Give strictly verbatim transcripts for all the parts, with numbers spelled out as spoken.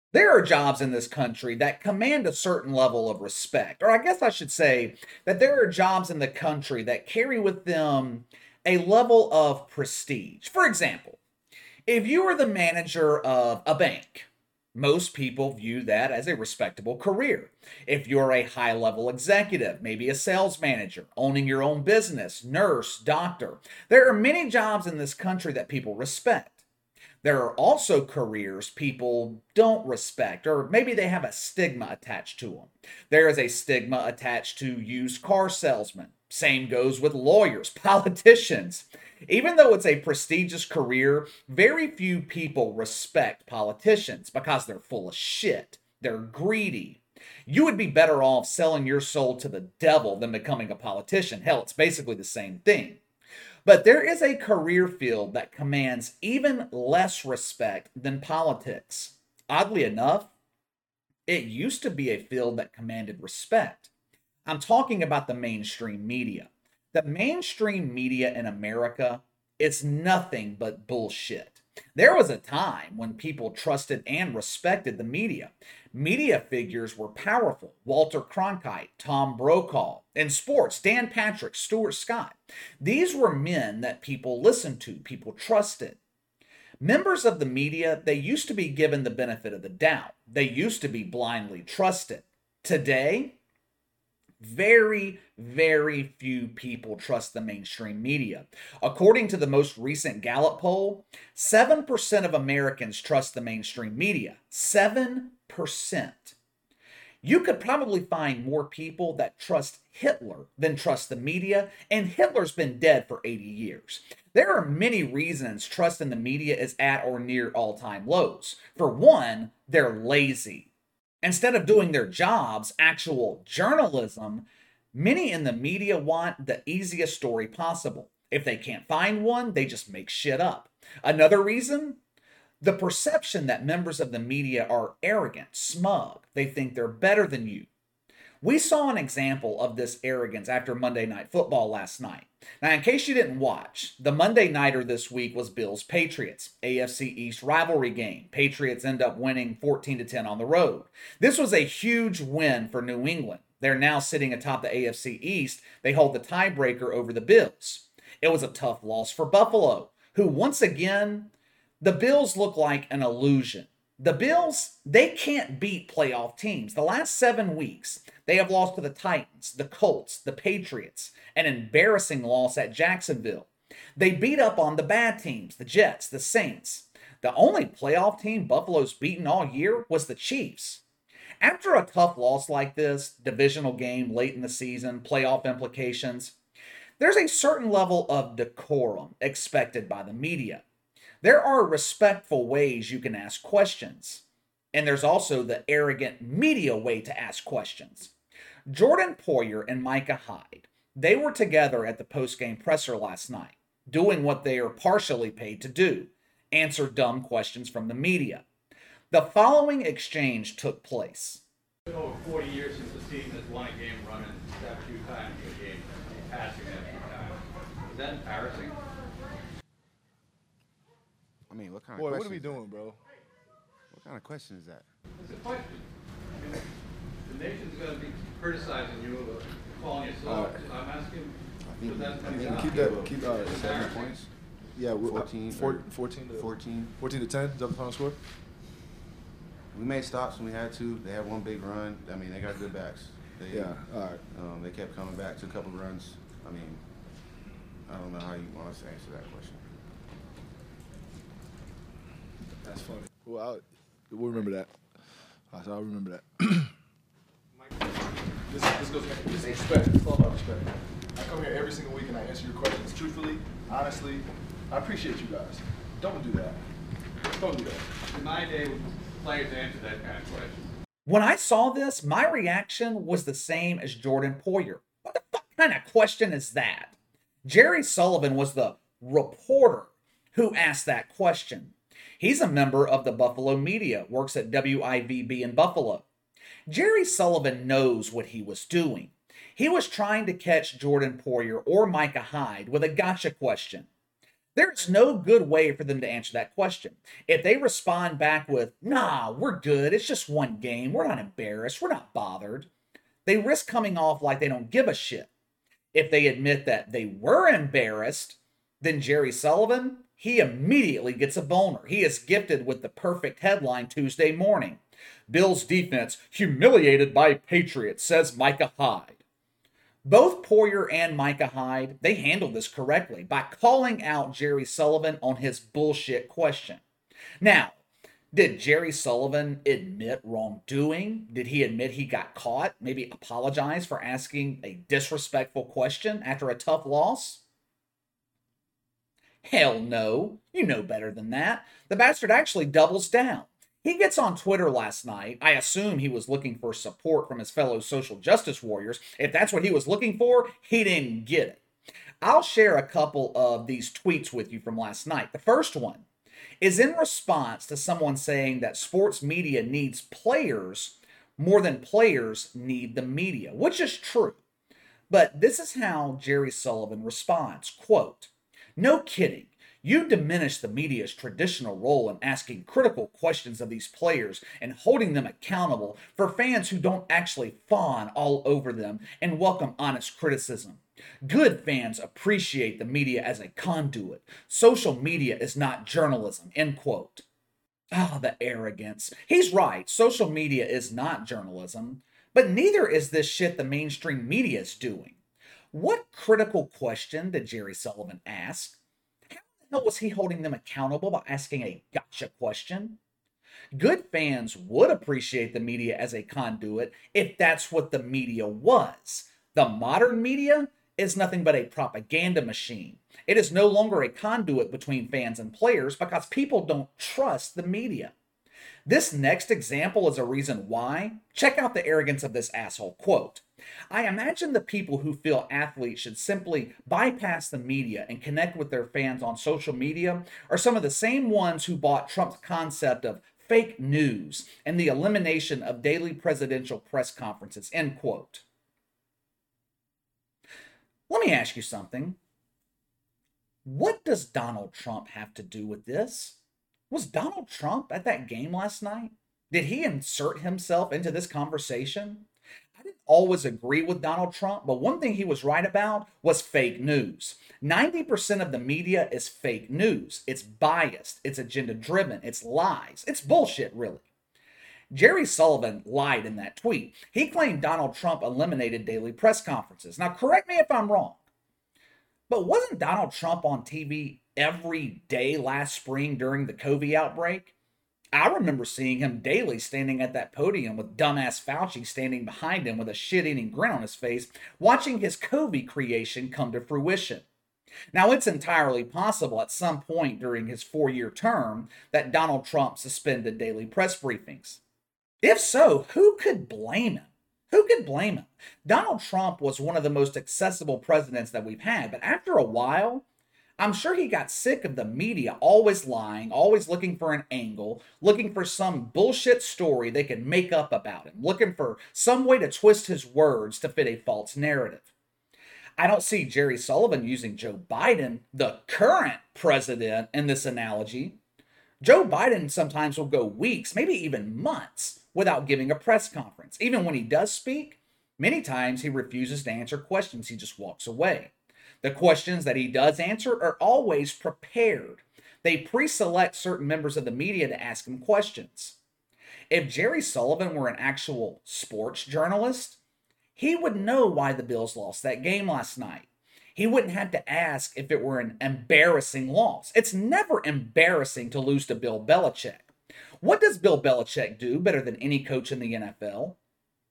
There are jobs in this country that command a certain level of respect. Or I guess I should say that there are jobs in the country that carry with them a level of prestige. For example, if you are the manager of a bank, most people view that as a respectable career. If you're a high level executive, maybe a sales manager, owning your own business, nurse, doctor, there are many jobs in this country that people respect. There are also careers people don't respect, or maybe they have a stigma attached to them. There is a stigma attached to used car salesmen. Same goes with lawyers, politicians. Even though it's a prestigious career, very few people respect politicians because they're full of shit. They're greedy. You would be better off selling your soul to the devil than becoming a politician. Hell, it's basically the same thing. But there is a career field that commands even less respect than politics. Oddly enough, it used to be a field that commanded respect. I'm talking about the mainstream media. The mainstream media in America is nothing but bullshit. There was a time when people trusted and respected the media. Media figures were powerful. Walter Cronkite, Tom Brokaw. In sports, Dan Patrick, Stuart Scott. These were men that people listened to, people trusted. Members of the media, they used to be given the benefit of the doubt. They used to be blindly trusted. Today, very, very few people trust the mainstream media. According to the most recent Gallup poll, seven percent of Americans trust the mainstream media. seven percent. You could probably find more people that trust Hitler than trust the media, and Hitler's been dead for eighty years. There are many reasons trust in the media is at or near all-time lows. For one, they're lazy. Instead of doing their jobs, actual journalism, many in the media want the easiest story possible. If they can't find one, they just make shit up. Another reason? The perception that members of the media are arrogant, smug. They think they're better than you. We saw an example of this arrogance after Monday Night Football last night. Now, in case you didn't watch, the Monday Nighter this week was Bills Patriots, A F C East rivalry game. Patriots end up winning fourteen to ten on the road. This was a huge win for New England. They're now sitting atop the A F C East. They hold the tiebreaker over the Bills. It was a tough loss for Buffalo, who once again, the Bills look like an illusion. The Bills, they can't beat playoff teams. The last seven weeks, they have lost to the Titans, the Colts, the Patriots, an embarrassing loss at Jacksonville. They beat up on the bad teams, the Jets, the Saints. The only playoff team Buffalo's beaten all year was the Chiefs. After a tough loss like this, divisional game late in the season, playoff implications, there's a certain level of decorum expected by the media. There are respectful ways you can ask questions. And there's also the arrogant media way to ask questions. Jordan Poyer and Micah Hyde, they were together at the post-game presser last night, doing what they are partially paid to do, answer dumb questions from the media. The following exchange took place. It's been over forty years since the team has won a game running that few times in a game, passing that few times. Is that embarrassing? I mean, what kind Boy, of what question are we is that? doing, bro? What kind of question is that? It's a question. I mean, the nation's going to be criticizing you, uh, calling you soft. Uh, I'm asking, I think, so that's I coming think out. Keep that. Keep uh, seven Embarrassing. points. Yeah, we- uh, fourteen, four, or fourteen to fourteen. fourteen to ten. Is that the final score? We made stops when we had to. They had one big run. I mean, they got good backs. They, Yeah. All right. Um, they kept coming back to a couple runs. I mean, I don't know how you want us to answer that question. That's funny. Well, I'll, we'll remember that. I I'll remember that. this, this goes back. This is respect. It's all about respect. I come here every single week and I answer your questions truthfully, honestly. I appreciate you guys. Don't do that. Don't do that. In my day, players answer that kind of question. When I saw this, my reaction was the same as Jordan Poyer. What the fuck kind of question is that? Jerry Sullivan was the reporter who asked that question. He's a member of the Buffalo media, works at W I V B in Buffalo. Jerry Sullivan knows what he was doing. He was trying to catch Jordan Poyer or Micah Hyde with a gotcha question. There's no good way for them to answer that question. If they respond back with, nah, we're good, it's just one game, we're not embarrassed, we're not bothered, they risk coming off like they don't give a shit. If they admit that they were embarrassed, then Jerry Sullivan, he immediately gets a boner. He is gifted with the perfect headline Tuesday morning. Bills defense humiliated by Patriots, says Micah Hyde. Both Poyer and Micah Hyde, they handled this correctly by calling out Jerry Sullivan on his bullshit question. Now, did Jerry Sullivan admit wrongdoing? Did he admit he got caught? Maybe apologize for asking a disrespectful question after a tough loss? Hell no. You know better than that. The bastard actually doubles down. He gets on Twitter last night. I assume he was looking for support from his fellow social justice warriors. If that's what he was looking for, he didn't get it. I'll share a couple of these tweets with you from last night. The first one is in response to someone saying that sports media needs players more than players need the media, which is true. But this is how Jerry Sullivan responds, quote, "No kidding. You diminish the media's traditional role in asking critical questions of these players and holding them accountable for fans who don't actually fawn all over them and welcome honest criticism. Good fans appreciate the media as a conduit. Social media is not journalism," end quote. Ah, oh, the arrogance. He's right. Social media is not journalism, but neither is this shit the mainstream media is doing. What critical question did Jerry Sullivan ask? How was he holding them accountable by asking a gotcha question? Good fans would appreciate the media as a conduit if that's what the media was. The modern media is nothing but a propaganda machine. It is no longer a conduit between fans and players because people don't trust the media. This next example is a reason why. Check out the arrogance of this asshole. Quote, "I imagine the people who feel athletes should simply bypass the media and connect with their fans on social media are some of the same ones who bought Trump's concept of fake news and the elimination of daily presidential press conferences," end quote. Let me ask you something. What does Donald Trump have to do with this? Was Donald Trump at that game last night? Did he insert himself into this conversation? I didn't always agree with Donald Trump, but one thing he was right about was fake news. ninety percent of the media is fake news. It's biased, it's agenda-driven, it's lies, it's bullshit, really. Jerry Sullivan lied in that tweet. He claimed Donald Trump eliminated daily press conferences. Now, correct me if I'm wrong, but wasn't Donald Trump on T V every day last spring during the COVID outbreak? I remember seeing him daily standing at that podium with dumbass Fauci standing behind him with a shit-eating grin on his face, watching his COVID creation come to fruition. Now, it's entirely possible at some point during his four-year term that Donald Trump suspended daily press briefings. If so, who could blame him? Who could blame him? Donald Trump was one of the most accessible presidents that we've had, but after a while, I'm sure he got sick of the media always lying, always looking for an angle, looking for some bullshit story they could make up about him, looking for some way to twist his words to fit a false narrative. I don't see Jerry Sullivan using Joe Biden, the current president, in this analogy. Joe Biden sometimes will go weeks, maybe even months, without giving a press conference. Even when he does speak, many times he refuses to answer questions. He just walks away. The questions that he does answer are always prepared. They pre-select certain members of the media to ask him questions. If Jerry Sullivan were an actual sports journalist, he would know why the Bills lost that game last night. He wouldn't have to ask if it were an embarrassing loss. It's never embarrassing to lose to Bill Belichick. What does Bill Belichick do better than any coach in the N F L?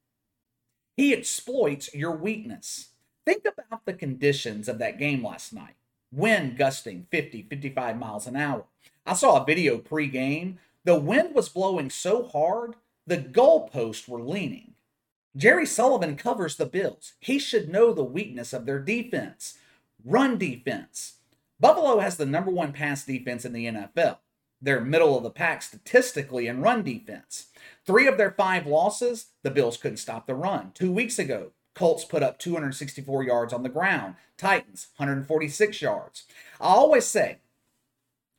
He exploits your weakness. Think about the conditions of that game last night. Wind gusting fifty, fifty-five miles an hour. I saw a video pre-game. The wind was blowing so hard, the goalposts were leaning. Jerry Sullivan covers the Bills. He should know the weakness of their defense. Run defense. Buffalo has the number one pass defense in the N F L. They're middle of the pack statistically in run defense. Three of their five losses, the Bills couldn't stop the run. Two weeks ago, Colts put up two hundred sixty-four yards on the ground. Titans, one hundred forty-six yards. I always say,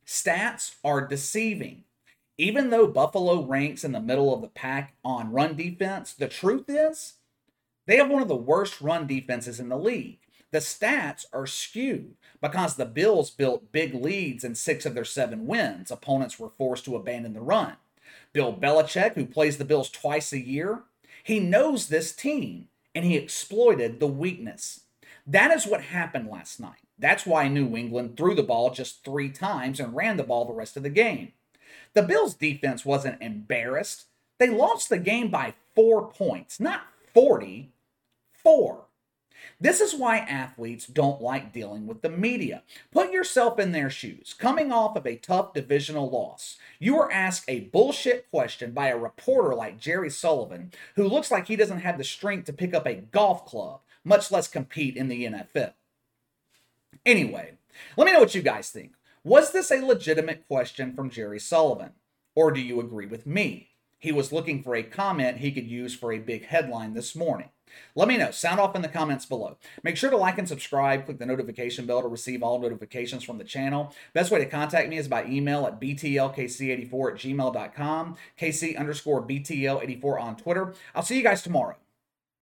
Stats are deceiving. Even though Buffalo ranks in the middle of the pack on run defense, the truth is they have one of the worst run defenses in the league. The stats are skewed because the Bills built big leads in six of their seven wins. Opponents were forced to abandon the run. Bill Belichick, who plays the Bills twice a year, he knows this team, and he exploited the weakness. That is what happened last night. That's why New England threw the ball just three times and ran the ball the rest of the game. The Bills' defense wasn't embarrassed. They lost the game by four points, not forty, four. This is why athletes don't like dealing with the media. Put yourself in their shoes. Coming off of a tough divisional loss, you are asked a bullshit question by a reporter like Jerry Sullivan, who looks like he doesn't have the strength to pick up a golf club, much less compete in the N F L. Anyway, let me know what you guys think. Was this a legitimate question from Jerry Sullivan? Or do you agree with me? He was looking for a comment he could use for a big headline this morning. Let me know. Sound off in the comments below. Make sure to like and subscribe. Click the notification bell to receive all notifications from the channel. Best way to contact me is by email at b t l k c eighty-four at gmail dot com, kc underscore b t l eighty-four on Twitter. I'll see you guys tomorrow.